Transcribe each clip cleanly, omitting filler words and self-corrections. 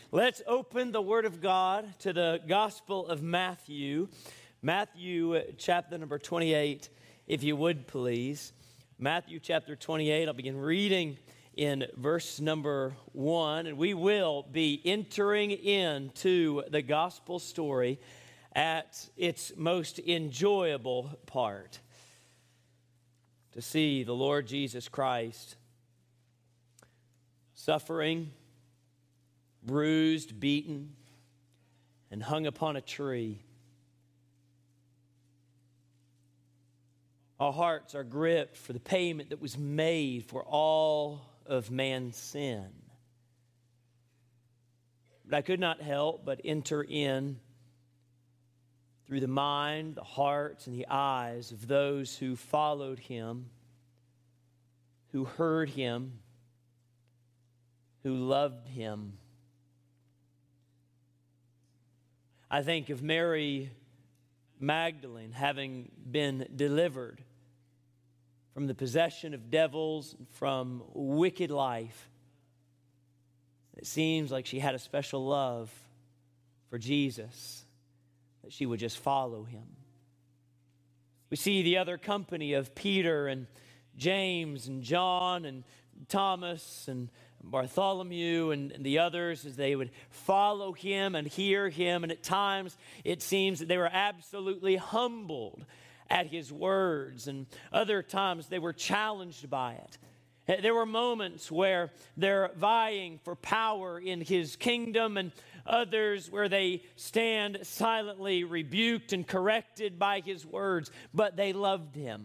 Let's open the Word of God to the Gospel of Matthew. Matthew chapter number 28, if you would please. Matthew chapter 28, I'll begin reading in verse number 1. And we will be entering into the Gospel story at its most enjoyable part. To see the Lord Jesus Christ suffering, bruised, beaten, and hung upon a tree. Our hearts are gripped for the payment that was made for all of man's sin. But I could not help but enter in through the mind, the hearts, and the eyes of those who followed him, who heard him, who loved him. I think of Mary Magdalene having been delivered from the possession of devils, from wicked life. It seems like she had a special love for Jesus, that she would just follow him. We see the other company of Peter and James and John and Thomas and Bartholomew and the others as they would follow him and hear him. And at times it seems that they were absolutely humbled at his words, and other times they were challenged by it. There were moments where they're vying for power in his kingdom, and others where they stand silently rebuked and corrected by his words, but they loved him.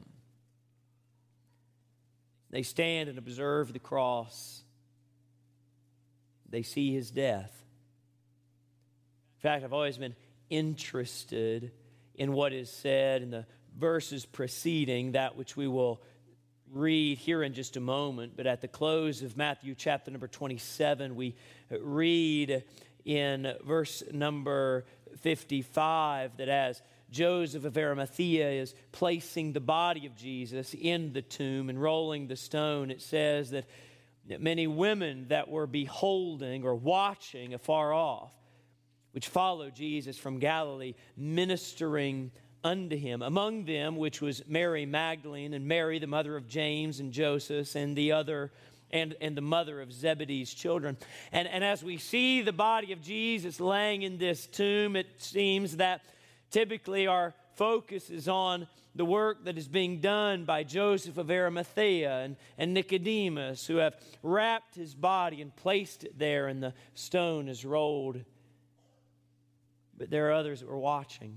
They stand and observe the cross. They see his death. In fact, I've always been interested in what is said in the verses preceding that which we will read here in just a moment. But at the close of Matthew chapter number 27, we read in verse number 55 that as Joseph of Arimathea is placing the body of Jesus in the tomb and rolling the stone, it says that many women that were beholding or watching afar off, which followed Jesus from Galilee, ministering unto him. Among them, which was Mary Magdalene and Mary, the mother of James and Joseph, and the other, and the mother of Zebedee's children. And as we see the body of Jesus laying in this tomb, it seems that typically our focus is on the work that is being done by Joseph of Arimathea and Nicodemus, who have wrapped his body and placed it there, and the stone is rolled. But there are others that were watching,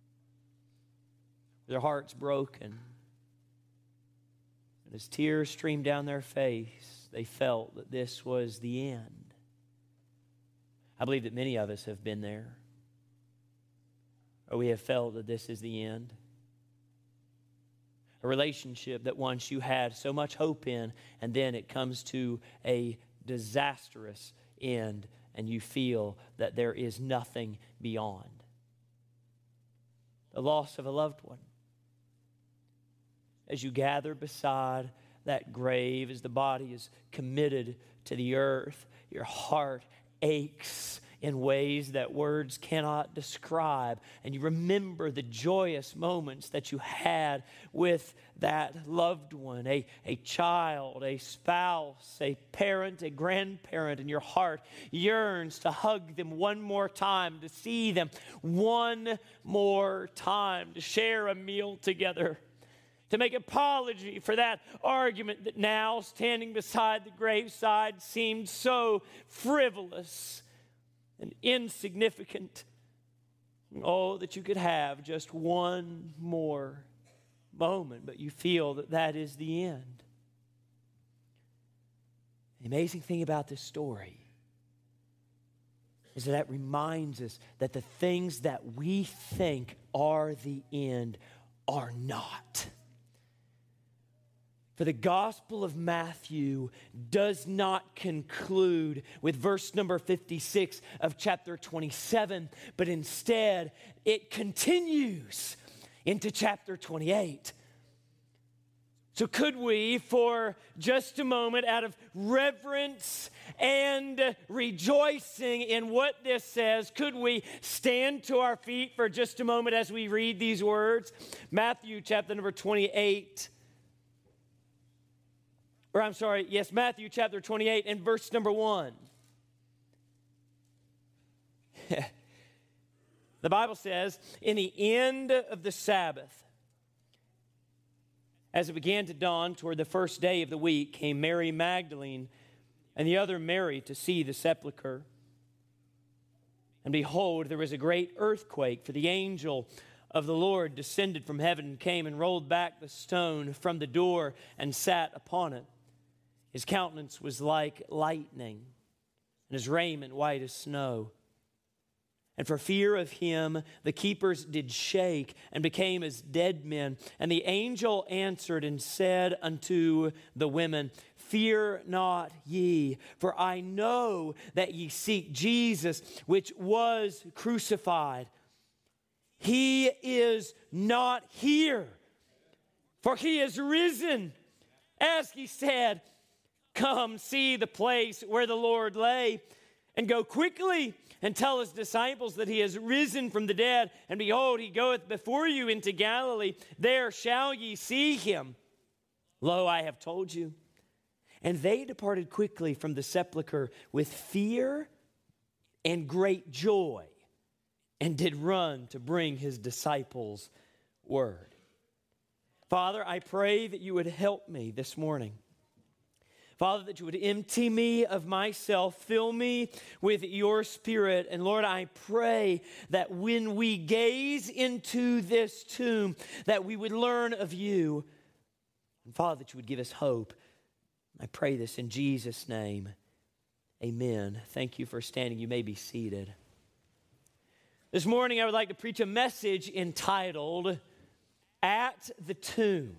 their hearts broken. And as tears streamed down their face, they felt that this was the end. I believe that many of us have been there, or we have felt that this is the end. A relationship that once you had so much hope in, and then it comes to a disastrous end, and you feel that there is nothing beyond. The loss of a loved one. As you gather beside that grave, as the body is committed to the earth, your heart aches in ways that words cannot describe. And you remember the joyous moments that you had with that loved one, a child, a spouse, a parent, a grandparent, and your heart yearns to hug them one more time, to see them one more time, to share a meal together, to make apology for that argument that now, standing beside the graveside, seemed so frivolous and insignificant. Oh, that you could have just one more moment, but you feel that that is the end. The amazing thing about this story is that it reminds us that the things that we think are the end are not. For the Gospel of Matthew does not conclude with verse number 56 of chapter 27, but instead it continues into chapter 28. So could we, for just a moment, out of reverence and rejoicing in what this says, could we stand to our feet for just a moment as we read these words? Matthew chapter number 28. Matthew chapter 28 and verse number 1. The Bible says, in the end of the Sabbath, as it began to dawn toward the first day of the week, came Mary Magdalene and the other Mary to see the sepulchre. And behold, there was a great earthquake, for the angel of the Lord descended from heaven and came and rolled back the stone from the door and sat upon it. His countenance was like lightning, and his raiment white as snow. And for fear of him, the keepers did shake and became as dead men. And the angel answered and said unto the women, Fear not ye, for I know that ye seek Jesus, which was crucified. He is not here, for he is risen. As he said, Come see the place where the Lord lay, and go quickly and tell his disciples that he has risen from the dead. And behold, he goeth before you into Galilee. There shall ye see him. Lo, I have told you. And they departed quickly from the sepulchre with fear and great joy, and did run to bring his disciples word. Father, I pray that you would help me this morning. Father, that you would empty me of myself, fill me with your Spirit. And Lord, I pray that when we gaze into this tomb, that we would learn of you. And Father, that you would give us hope. I pray this in Jesus' name. Amen. Thank you for standing. You may be seated. This morning, I would like to preach a message entitled, At the Tomb.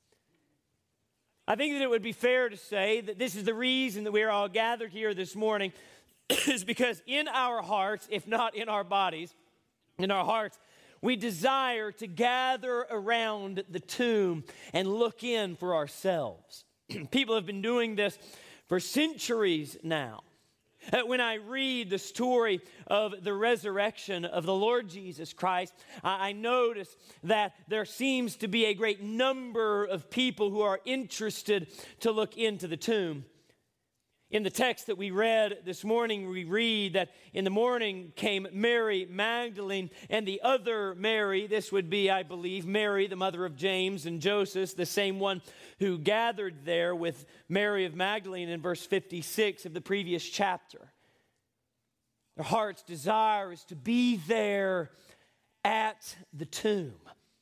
I think that it would be fair to say that this is the reason that we are all gathered here this morning is because in our hearts, if not in our bodies, in our hearts, we desire to gather around the tomb and look in for ourselves. People have been doing this for centuries now. When I read the story of the resurrection of the Lord Jesus Christ, I notice that there seems to be a great number of people who are interested to look into the tomb. In the text that we read this morning, we read that in the morning came Mary Magdalene and the other Mary. This would be, I believe, Mary, the mother of James and Joseph, the same one who gathered there with Mary of Magdalene in verse 56 of the previous chapter. Their heart's desire is to be there at the tomb.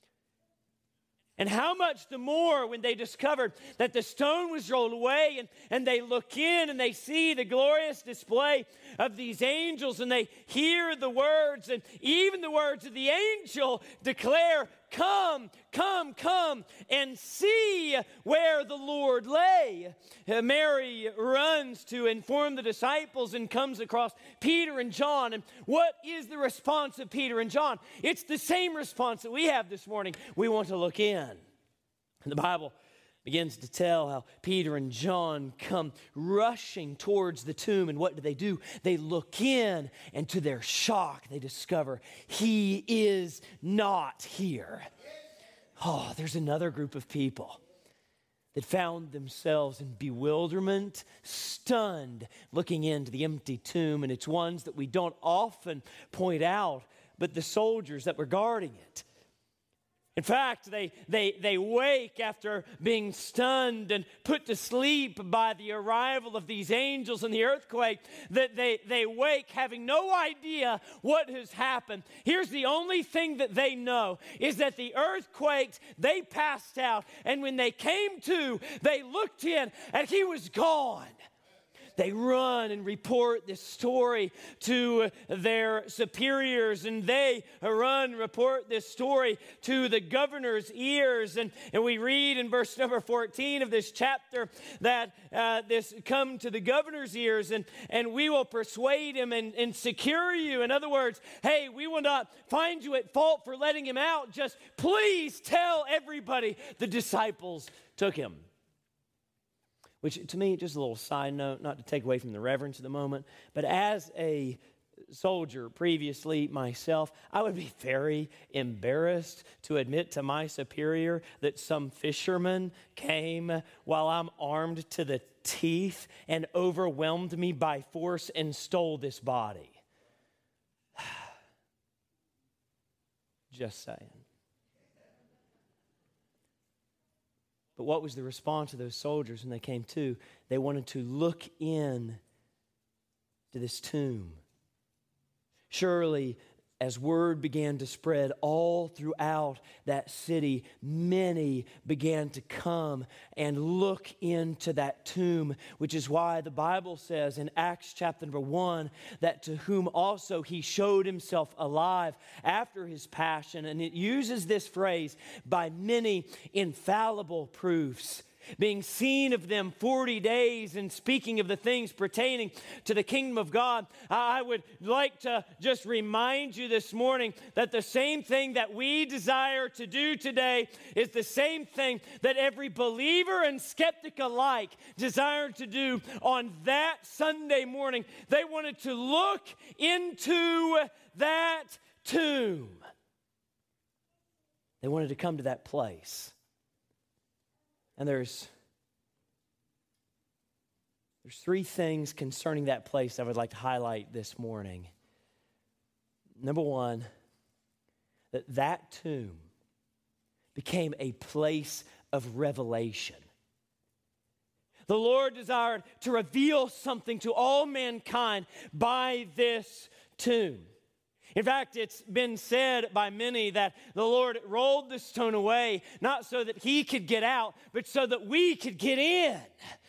And how much the more when they discovered that the stone was rolled away and they look in and they see the glorious display of these angels and they hear the words, and even the words of the angel declare, Come, come, come and see where the Lord lay. Mary runs to inform the disciples and comes across Peter and John. And what is the response of Peter and John? It's the same response that we have this morning. We want to look in. And the Bible begins to tell how Peter and John come rushing towards the tomb. And what do? They look in, and to their shock, they discover he is not here. Oh, there's another group of people that found themselves in bewilderment, stunned, looking into the empty tomb. And it's ones that we don't often point out, but the soldiers that were guarding it. In fact, they wake after being stunned and put to sleep by the arrival of these angels and the earthquake, that they wake having no idea what has happened. Here's the only thing that they know is that the earthquakes, they passed out, and when they came to, they looked in and he was gone. They run and report this story to their superiors, and they run and report this story to the governor's ears. And we read in verse number 14 of this chapter that this come to the governor's ears, and we will persuade him and secure you. In other words, hey, we will not find you at fault for letting him out. Just please tell everybody the disciples took him. Which, to me, just a little side note, not to take away from the reverence of the moment, but as a soldier previously myself, I would be very embarrassed to admit to my superior that some fisherman came while I'm armed to the teeth and overwhelmed me by force and stole this body. Just saying. But what was the response of those soldiers when they came to? They wanted to look in to this tomb. Surely, as word began to spread all throughout that city, many began to come and look into that tomb, which is why the Bible says in Acts chapter number 1 that to whom also he showed himself alive after his passion. And it uses this phrase, by many infallible proofs, being seen of them 40 days and speaking of the things pertaining to the kingdom of God. I would like to just remind you this morning that the same thing that we desire to do today is the same thing that every believer and skeptic alike desired to do on that Sunday morning. They wanted to look into that tomb. They wanted to come to that place. And there's three things concerning that place I would like to highlight this morning. Number one, that tomb became a place of revelation. The Lord desired to reveal something to all mankind by this tomb. In fact, it's been said by many that the Lord rolled the stone away, not so that he could get out, but so that we could get in.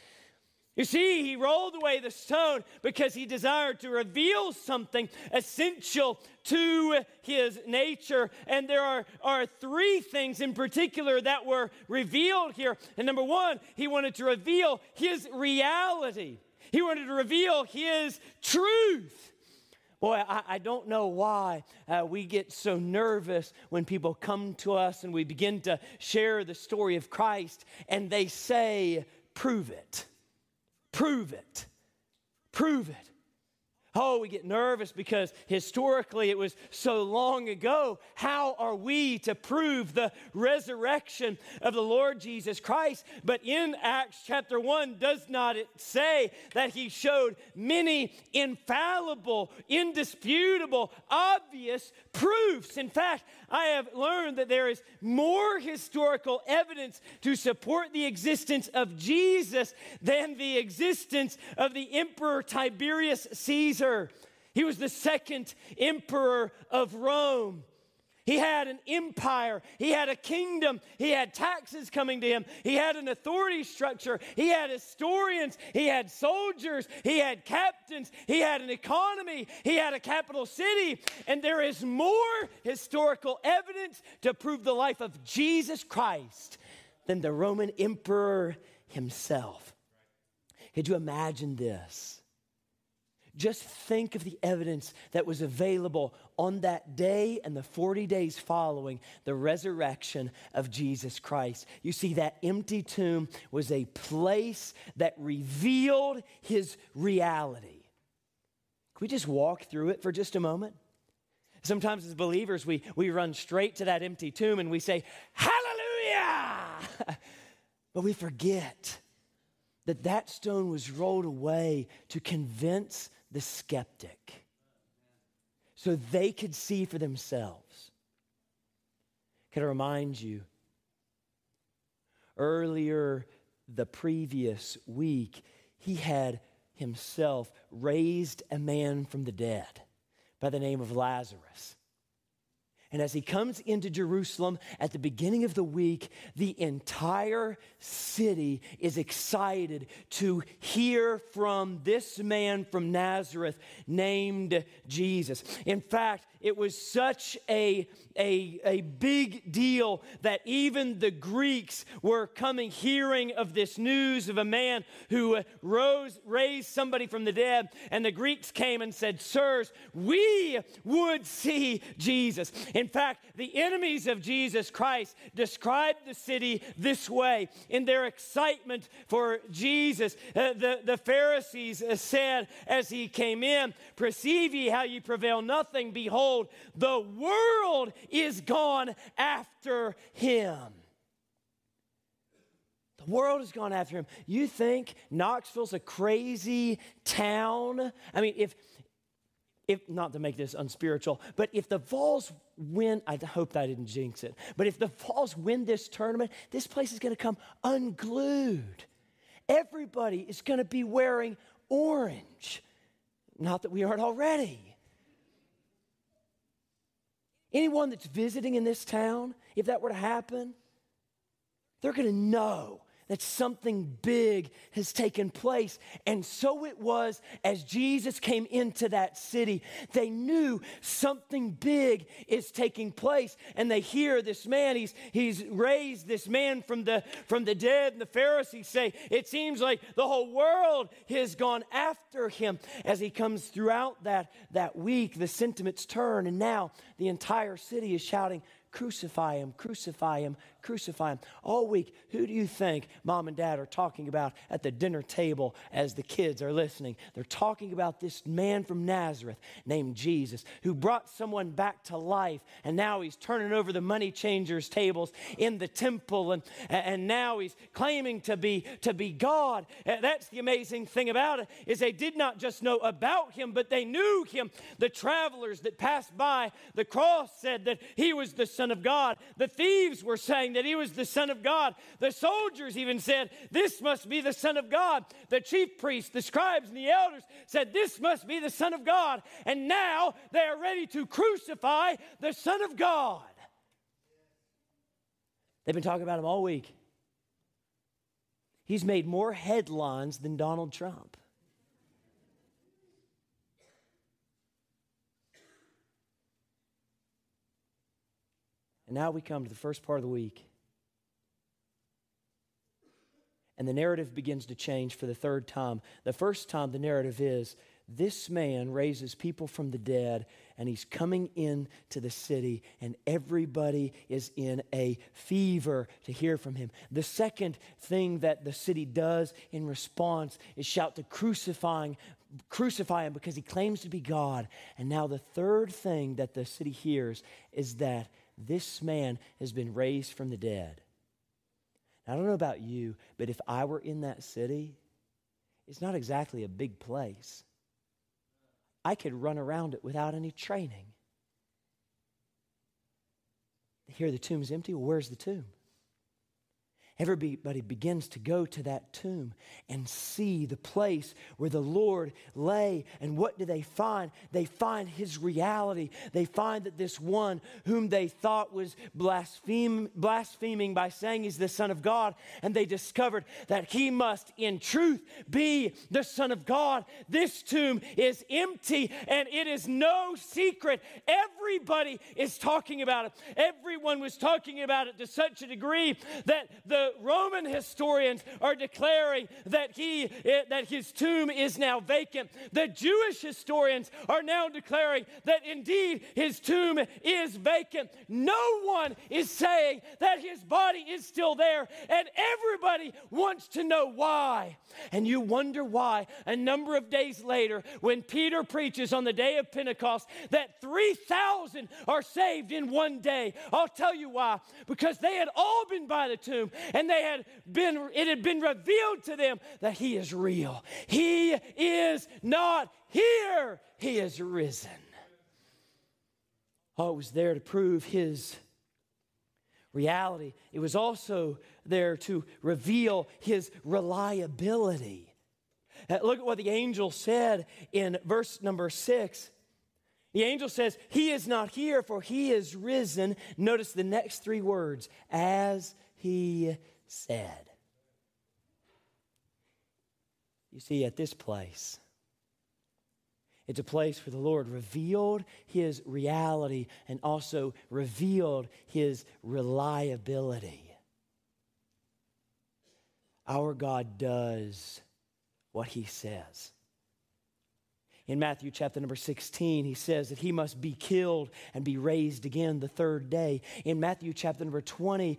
You see, he rolled away the stone because he desired to reveal something essential to his nature. And there are three things in particular that were revealed here. And number one, he wanted to reveal his reality. He wanted to reveal his truth. Boy, I don't know why we get so nervous when people come to us and we begin to share the story of Christ and they say, prove it, prove it, prove it. Oh, we get nervous because historically it was so long ago. How are we to prove the resurrection of the Lord Jesus Christ? But in Acts chapter 1, does not it say that he showed many infallible, indisputable, obvious proofs? In fact, I have learned that there is more historical evidence to support the existence of Jesus than the existence of the Emperor Tiberius Caesar. He was the second emperor of Rome. He had an empire. He had a kingdom. He had taxes coming to him. He had an authority structure. He had historians. He had soldiers. He had captains. He had an economy. He had a capital city. And there is more historical evidence to prove the life of Jesus Christ than the Roman emperor himself. Could you imagine this? Just think of the evidence that was available on that day and the 40 days following the resurrection of Jesus Christ. You see, that empty tomb was a place that revealed his reality. Can we just walk through it for just a moment? Sometimes as believers, we run straight to that empty tomb and we say, hallelujah! But we forget that stone was rolled away to convince the skeptic so they could see for themselves. Can I remind you, earlier the previous week, he had himself raised a man from the dead by the name of Lazarus. And as he comes into Jerusalem at the beginning of the week, the entire city is excited to hear from this man from Nazareth named Jesus. In fact, it was such a big deal that even the Greeks were coming, hearing of this news of a man who raised somebody from the dead. And the Greeks came and said, "Sirs, we would see Jesus." In fact, the enemies of Jesus Christ described the city this way in their excitement for Jesus. The Pharisees said as he came in, "Perceive ye how ye prevail nothing? Behold, the world is gone after him." The world has gone after him. You think Knoxville's a crazy town? I mean, if not to make this unspiritual, but if the Vols win, I hope I didn't jinx it, but if the Vols win this tournament, this place is going to come unglued. Everybody is going to be wearing orange. Not that we aren't already. Anyone that's visiting in this town, if that were to happen, they're going to know that something big has taken place. And so it was as Jesus came into that city. They knew something big is taking place. And they hear this man, he's raised this man from the dead. And the Pharisees say, it seems like the whole world has gone after him. As he comes throughout that week, the sentiments turn. And now the entire city is shouting, "Crucify him, crucify him, crucify him." All week, who do you think mom and dad are talking about at the dinner table as the kids are listening? They're talking about this man from Nazareth named Jesus who brought someone back to life, and now he's turning over the money changers' tables in the temple, and now he's claiming to be God. That's the amazing thing about it, is they did not just know about him, but they knew him. The travelers that passed by the cross said that he was the Son of God. The thieves were saying that he was the Son of God. The soldiers even said, "This must be the Son of God." The chief priests, the scribes, and the elders said, "This must be the Son of God." And now they are ready to crucify the Son of God. They've been talking about him all week. He's made more headlines than Donald Trump. And now we come to the first part of the week. And the narrative begins to change for the third time. The first time the narrative is, this man raises people from the dead, and he's coming into the city, and everybody is in a fever to hear from him. The second thing that the city does in response is shout to crucify him because he claims to be God. And now the third thing that the city hears is that this man has been raised from the dead. Now, I don't know about you, but if I were in that city, it's not exactly a big place. I could run around it without any training. They hear the tomb's empty. Well, where's the tomb? Everybody begins to go to that tomb and see the place where the Lord lay. And what do they find? They find his reality. They find that this one whom they thought was blaspheming by saying he's the Son of God, and they discovered that he must in truth be the Son of God. This tomb is empty, and it is no secret. Everybody is talking about it. Everyone was talking about it to such a degree that the Roman historians are declaring that his tomb is now vacant. The Jewish historians are now declaring that indeed his tomb is vacant. No one is saying that his body is still there, and everybody wants to know why. And you wonder why a number of days later, when Peter preaches on the day of Pentecost, that 3,000 are saved in one day. I'll tell you why. Because they had all been by the tomb, and it had been revealed to them that he is real. He is not here. He is risen. Oh, it was there to prove his reality. It was also there to reveal his reliability. Look at what the angel said in verse number 6. The angel says, he is not here, for he is risen. Notice the next three words, as he said. You see, at this place, it's a place where the Lord revealed his reality and also revealed his reliability. Our God does what he says. In Matthew chapter number 16, he says that he must be killed and be raised again the third day. In Matthew chapter number 20,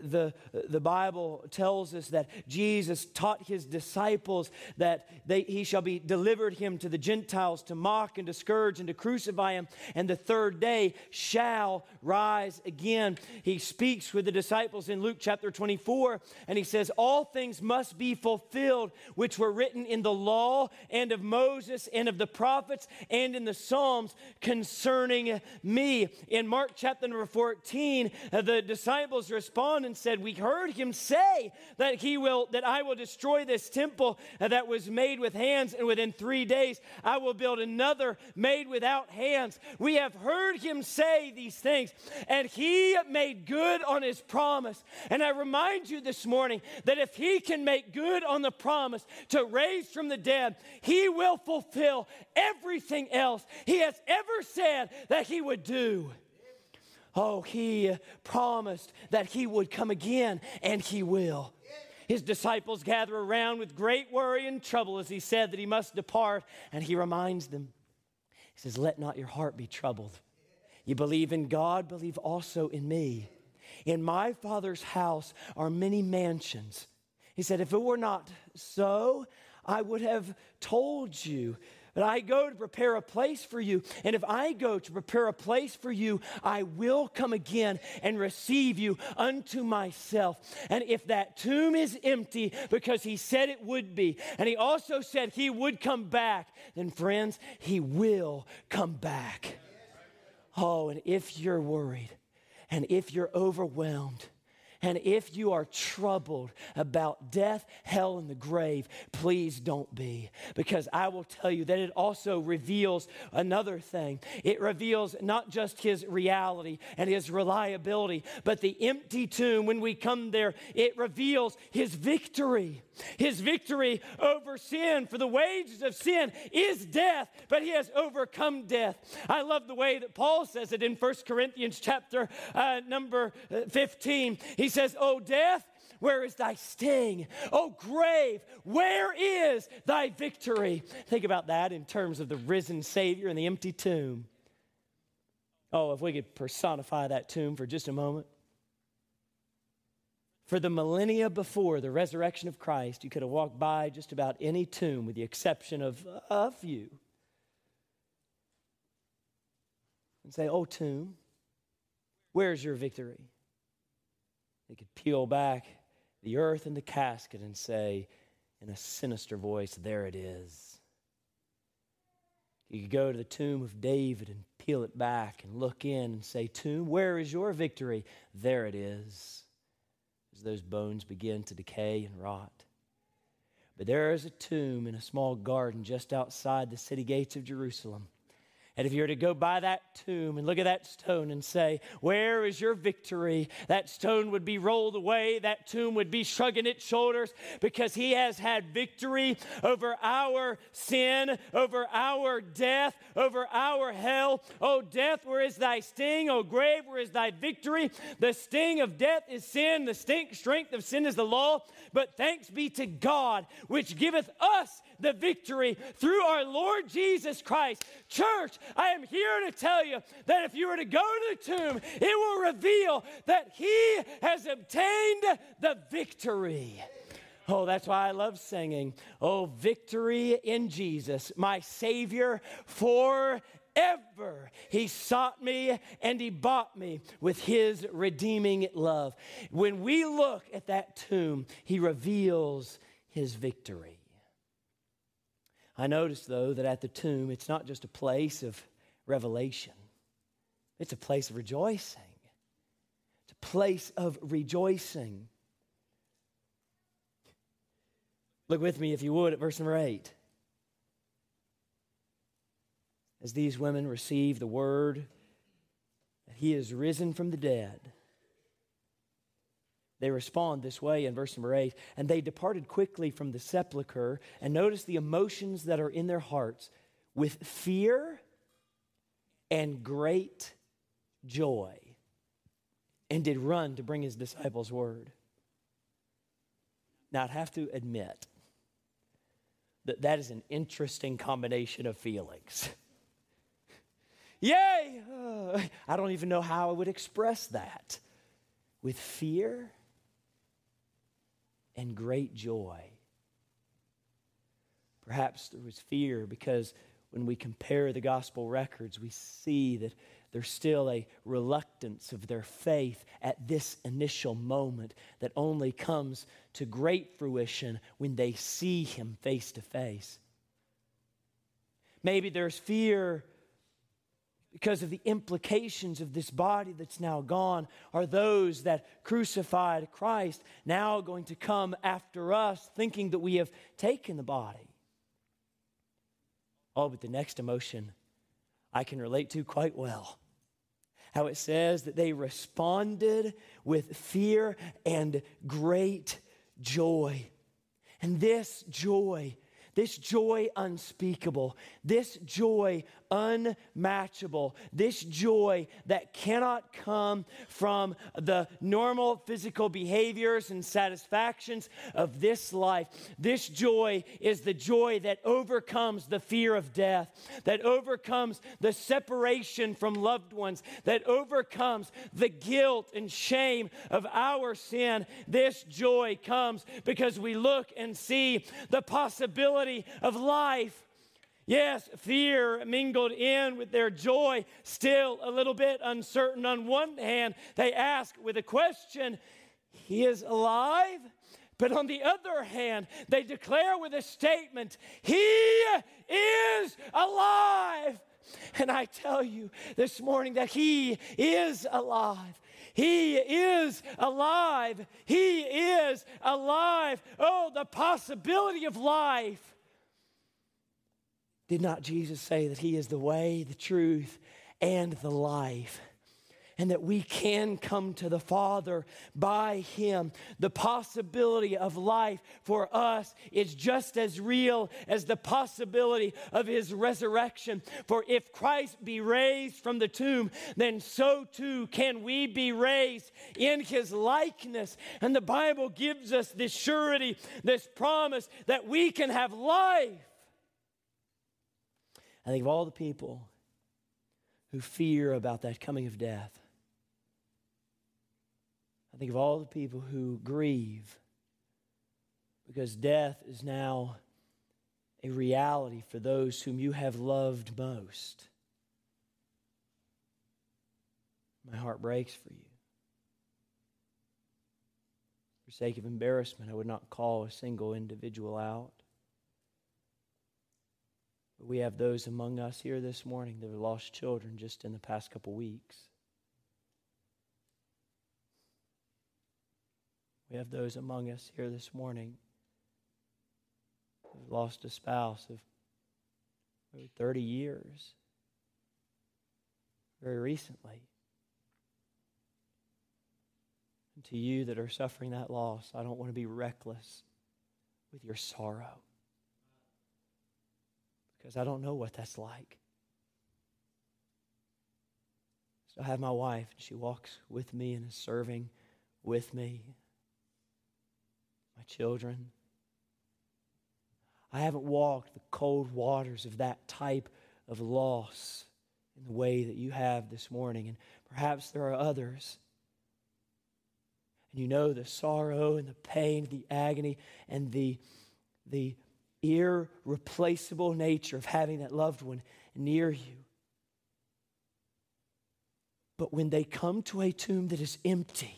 the Bible tells us that Jesus taught his disciples that he shall be delivered him to the Gentiles to mock and to scourge and to crucify him, and the third day shall rise again. He speaks with the disciples in Luke chapter 24, and he says, all things must be fulfilled which were written in the law and of Moses and of the prophets and in the Psalms concerning me. In Mark chapter number 14, the disciples respond and said, we heard him say that I will destroy this temple that was made with hands, and within 3 days I will build another made without hands. We have heard him say these things, and he made good on his promise. And I remind you this morning that if he can make good on the promise to raise from the dead, he will fulfill everything else he has ever said that he would do. Oh, he promised that he would come again, and he will. His disciples gather around with great worry and trouble as he said that he must depart, and he reminds them. He says, let not your heart be troubled. You believe in God, believe also in me. In my Father's house are many mansions. He said, if it were not so, I would have told you. But I go to prepare a place for you. And if I go to prepare a place for you, I will come again and receive you unto myself. And if that tomb is empty, because he said it would be, and he also said he would come back, then friends, he will come back. Oh, and if you're worried, and if you're overwhelmed, and if you are troubled about death, hell, and the grave, please don't be. Because I will tell you that it also reveals another thing. It reveals not just his reality and his reliability, but the empty tomb, when we come there, it reveals his victory. His victory over sin. For the wages of sin is death, but he has overcome death. I love the way that Paul says it in 1 Corinthians chapter number 15. He says, O death, where is thy sting? O grave, where is thy victory? Think about that in terms of the risen Savior and the empty tomb. Oh, if we could personify that tomb for just a moment. For the millennia before the resurrection of Christ, you could have walked by just about any tomb with the exception of a few. And say, oh, tomb, where's your victory? They could peel back the earth and the casket and say in a sinister voice, there it is. You could go to the tomb of David and peel it back and look in and say, tomb, where is your victory? There it is. As those bones begin to decay and rot. But there is a tomb in a small garden just outside the city gates of Jerusalem. And if you were to go by that tomb and look at that stone and say, where is your victory? That stone would be rolled away. That tomb would be shrugging its shoulders, because he has had victory over our sin, over our death, over our hell. Oh, death, where is thy sting? Oh, grave, where is thy victory? The sting of death is sin. The strength of sin is the law. But thanks be to God, which giveth us the victory through our Lord Jesus Christ. Church, I am here to tell you that if you were to go to the tomb, it will reveal that he has obtained the victory. Oh, that's why I love singing, oh, victory in Jesus, my Savior forever. He sought me and he bought me with his redeeming love. When we look at that tomb, he reveals his victory. I notice, though, that at the tomb, it's not just a place of revelation. It's a place of rejoicing. It's a place of rejoicing. Look with me, if you would, at verse number 8. as these women receive the word that he is risen from the dead, they respond this way in verse number 8. And they departed quickly from the sepulchre, and notice the emotions that are in their hearts, with fear and great joy, and did run to bring his disciples word. Now, I'd have to admit that that is an interesting combination of feelings. Yay! I don't even know how I would express that. With fear and great joy. Perhaps there was fear because when we compare the gospel records, we see that there's still a reluctance of their faith at this initial moment that only comes to great fruition when they see him face to face. Maybe there's fear because of the implications of this body that's now gone. Are those that crucified Christ now going to come after us thinking that we have taken the body? Oh, but the next emotion I can relate to quite well. How it says that they responded with fear and great joy. And this joy unspeakable, this joy unmatchable, this joy that cannot come from the normal physical behaviors and satisfactions of this life. This joy is the joy that overcomes the fear of death, that overcomes the separation from loved ones, that overcomes the guilt and shame of our sin. This joy comes because we look and see the possibility of life. Yes, fear mingled in with their joy, still a little bit uncertain. On one hand, they ask with a question, he is alive? But on the other hand, they declare with a statement, he is alive. And I tell you this morning that he is alive. He is alive. He is alive. Oh, the possibility of life. Did not Jesus say that he is the way, the truth, and the life? And that we can come to the Father by him. The possibility of life for us is just as real as the possibility of his resurrection. For if Christ be raised from the tomb, then so too can we be raised in his likeness. And the Bible gives us this surety, this promise that we can have life. I think of all the people who fear about that coming of death. I think of all the people who grieve because death is now a reality for those whom you have loved most. My heart breaks for you. For sake of embarrassment, I would not call a single individual out. But we have those among us here this morning that have lost children just in the past couple weeks. We have those among us here this morning who have lost a spouse of over 30 years, very recently. And to you that are suffering that loss, I don't want to be reckless with your sorrow, because I don't know what that's like. So I have my wife, and she walks with me and is serving with me. My children. I haven't walked the cold waters of that type of loss in the way that you have this morning. And perhaps there are others. And you know the sorrow and the pain, the agony, and the irreplaceable nature of having that loved one near you. But when they come to a tomb that is empty,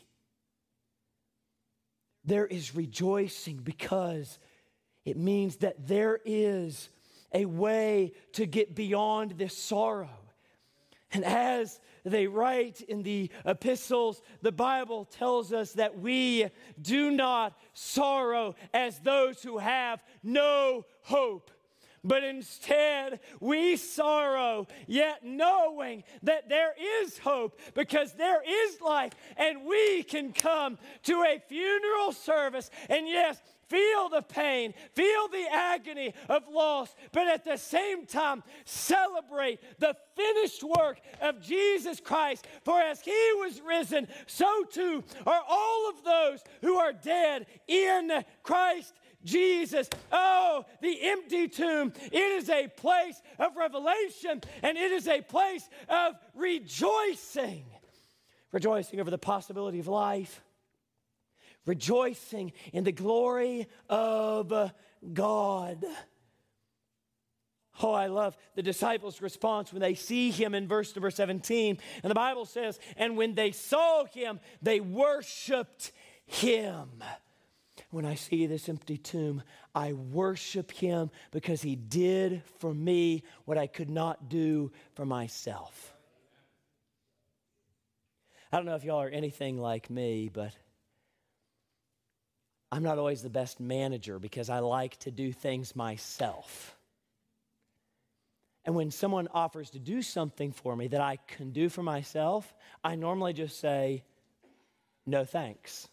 there is rejoicing, because it means that there is a way to get beyond this sorrow. And as they write in the epistles, the Bible tells us that we do not sorrow as those who have no hope, but instead we sorrow, yet knowing that there is hope because there is life, and we can come to a funeral service and yes, feel the pain, feel the agony of loss, but at the same time celebrate the finished work of Jesus Christ. For as He was risen, so too are all of those who are dead in Christ Jesus. Oh, the empty tomb. It is a place of revelation, and it is a place of rejoicing. Rejoicing over the possibility of life. Rejoicing in the glory of God. Oh, I love the disciples' response when they see Him in verse number 17. And the Bible says, and when they saw Him, they worshiped Him. When I see this empty tomb, I worship Him because He did for me what I could not do for myself. I don't know if y'all are anything like me, but I'm not always the best manager because I like to do things myself. And when someone offers to do something for me that I can do for myself, I normally just say, no thanks.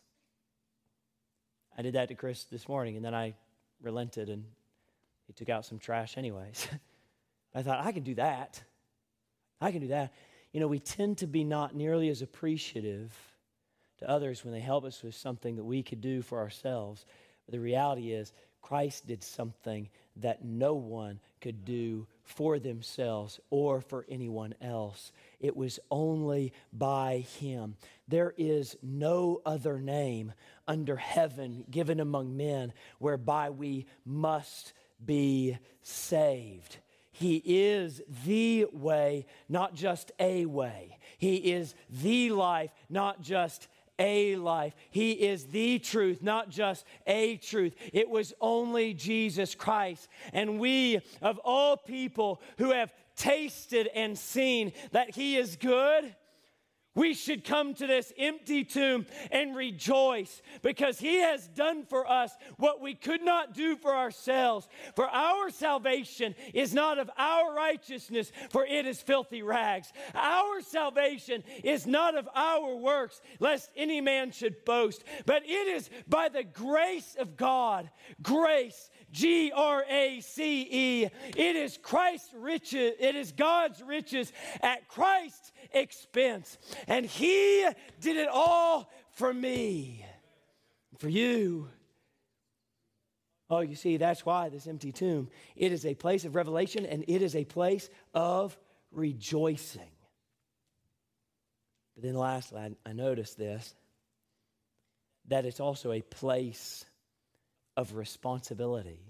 I did that to Chris this morning, and then I relented, and he took out some trash anyways. I thought, I can do that. I can do that. You know, we tend to be not nearly as appreciative to others when they help us with something that we could do for ourselves. But the reality is, Christ did something that no one could do for themselves or for anyone else. It was only by Him. There is no other name under heaven given among men whereby we must be saved. He is the way, not just a way. He is the life, not just a life. He is the truth, not just a truth. It was only Jesus Christ. And we, of all people who have tasted and seen that He is good, we should come to this empty tomb and rejoice because He has done for us what we could not do for ourselves. For our salvation is not of our righteousness, for it is filthy rags. Our salvation is not of our works, lest any man should boast, but it is by the grace of God. Grace, G-R-A-C-E. It is Christ's riches. It is God's riches at Christ's expense. And He did it all for me, for you. Oh, you see, that's why this empty tomb, it is a place of revelation and it is a place of rejoicing. But then lastly, I noticed this, that it's also a place of responsibility.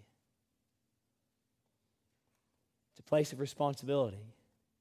It's a place of responsibility.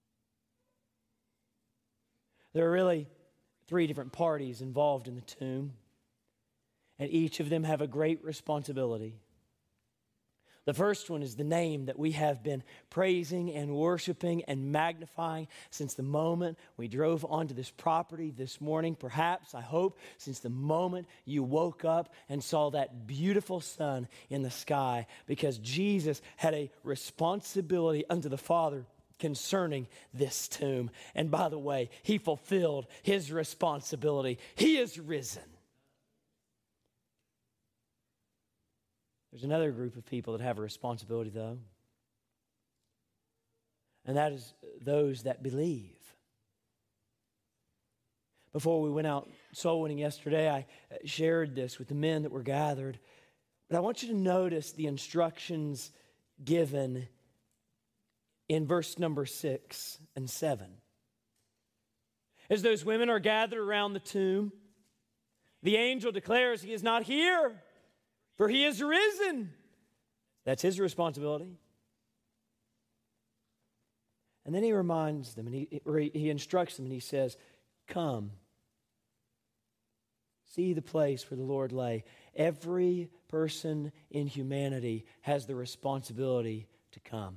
There are really 3 different parties involved in the tomb, and each of them have a great responsibility. The first one is the name that we have been praising and worshiping and magnifying since the moment we drove onto this property this morning. Perhaps, I hope, since the moment you woke up and saw that beautiful sun in the sky, because Jesus had a responsibility unto the Father concerning this tomb. And by the way, He fulfilled His responsibility. He is risen. There's another group of people that have a responsibility, though. And that is those that believe. Before we went out soul winning yesterday, I shared this with the men that were gathered. But I want you to notice the instructions given in verse number 6 and 7. As those women are gathered around the tomb, the angel declares He is not here, for He is risen. That's His responsibility. And then He reminds them, and he instructs them, and He says, come, see the place where the Lord lay. Every person in humanity has the responsibility to come.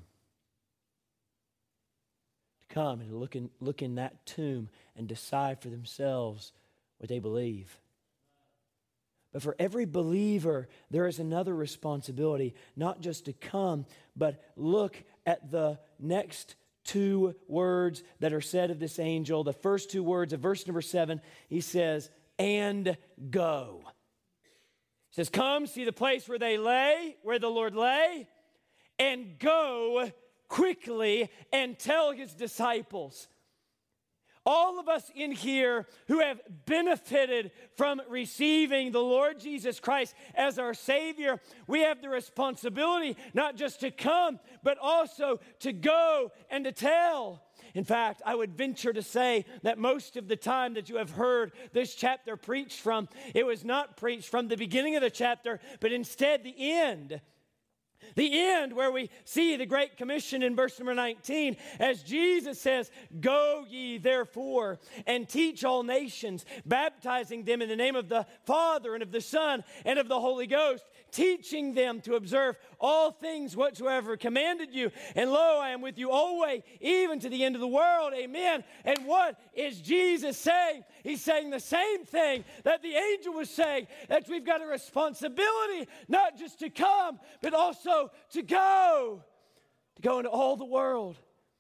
Come and look in that tomb and decide for themselves what they believe. But for every believer, there is another responsibility, not just to come, but look at the next two words that are said of this angel. The first two words of verse number 7, he says, and go. He says, come see the place where they lay, where the Lord lay, and go quickly and tell his disciples. All of us in here who have benefited from receiving the Lord Jesus Christ as our Savior, we have the responsibility not just to come, but also to go and to tell. In fact, I would venture to say that most of the time that you have heard this chapter preached from, it was not preached from the beginning of the chapter, but instead the end. The end where we see the Great Commission in verse number 19, as Jesus says, go ye therefore and teach all nations, baptizing them in the name of the Father and of the Son and of the Holy Ghost, teaching them to observe all things whatsoever commanded you. And lo, I am with you always, even to the end of the world. Amen. And what is Jesus saying? He's saying the same thing that the angel was saying, that we've got a responsibility not just to come, but also to go into all the world.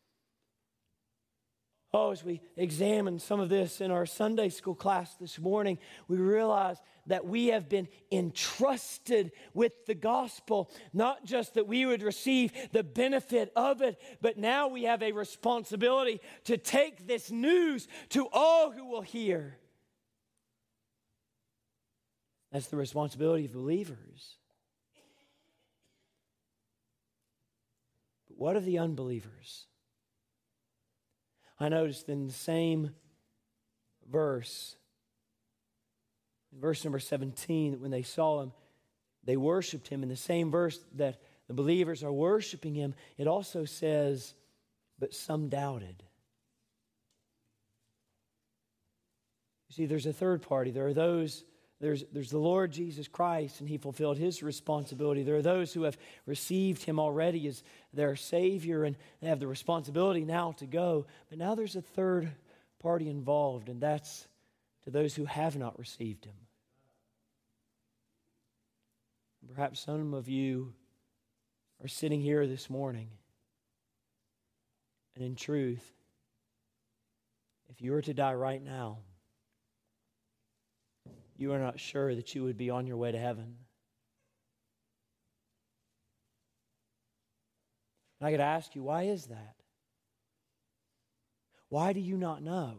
Oh, as we examine some of this in our Sunday school class this morning, we realize that we have been entrusted with the gospel, not just that we would receive the benefit of it, but now we have a responsibility to take this news to all who will hear. That's the responsibility of believers. But what of the unbelievers? I noticed in the same verse, in verse number 17, that when they saw him, they worshiped him. In the same verse that the believers are worshiping him, it also says, but some doubted. You see, there's a third party. There are those, there's the Lord Jesus Christ, and he fulfilled his responsibility. There are those who have received him already as their Savior, and they have the responsibility now to go. But now there's a third party involved, and that's to those who have not received him. Perhaps some of you are sitting here this morning, and in truth, if you were to die right now, you are not sure that you would be on your way to heaven. And I could ask you, why is that? Why do you not know?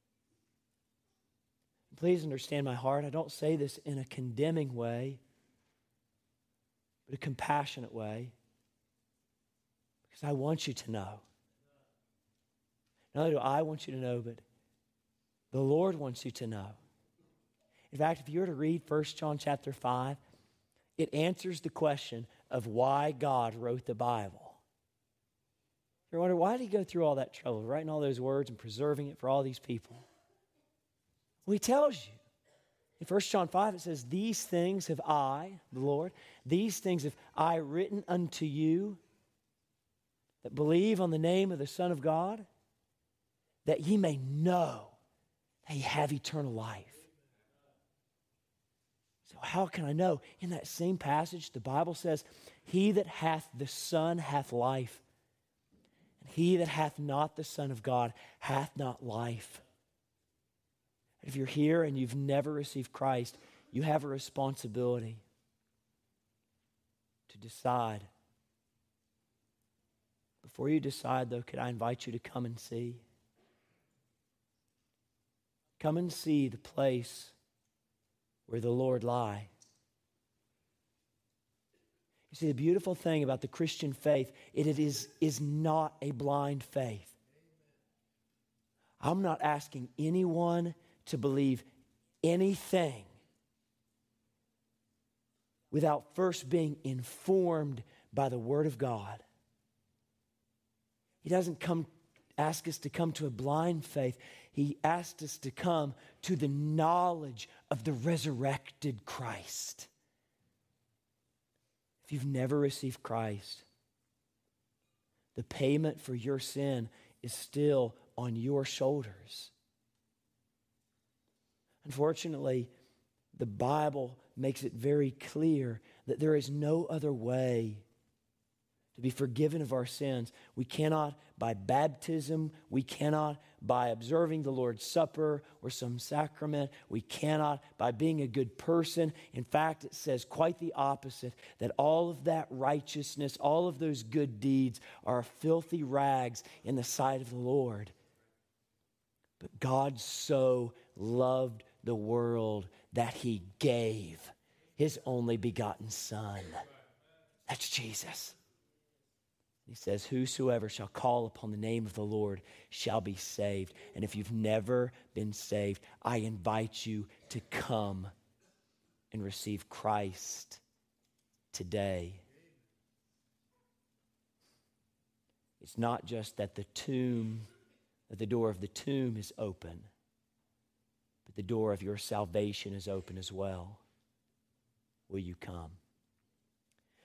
Please understand my heart. I don't say this in a condemning way, but a compassionate way, because I want you to know. Not only do I want you to know, but the Lord wants you to know. In fact, if you were to read 1 John chapter 5, it answers the question of why God wrote the Bible. You wonder, why did he go through all that trouble, writing all those words and preserving it for all these people? Well, he tells you. In 1 John 5, it says, these things have I, the Lord, these things have I written unto you that believe on the name of the Son of God, that ye may know that ye have eternal life. So how can I know? In that same passage, the Bible says, he that hath the Son hath life, and he that hath not the Son of God hath not life. If you're here and you've never received Christ, you have a responsibility to decide. Before you decide, though, could I invite you to come and see? Come and see the place where the Lord lie. You see, the beautiful thing about the Christian faith, it is not a blind faith. I'm not asking anyone to believe anything without first being informed by the Word of God. He doesn't ask us to come to a blind faith. He asked us to come to the knowledge of the resurrected Christ. If you've never received Christ, the payment for your sin is still on your shoulders. Unfortunately, the Bible makes it very clear that there is no other way to be forgiven of our sins. We cannot by baptism. We cannot by observing the Lord's Supper or some sacrament. We cannot by being a good person. In fact, it says quite the opposite, that all of that righteousness, all of those good deeds are filthy rags in the sight of the Lord. But God so loved the world that he gave his only begotten Son. That's Jesus. He says, whosoever shall call upon the name of the Lord shall be saved. And if you've never been saved, I invite you to come and receive Christ today. It's not just that the door of the tomb is open, but the door of your salvation is open as well. Will you come?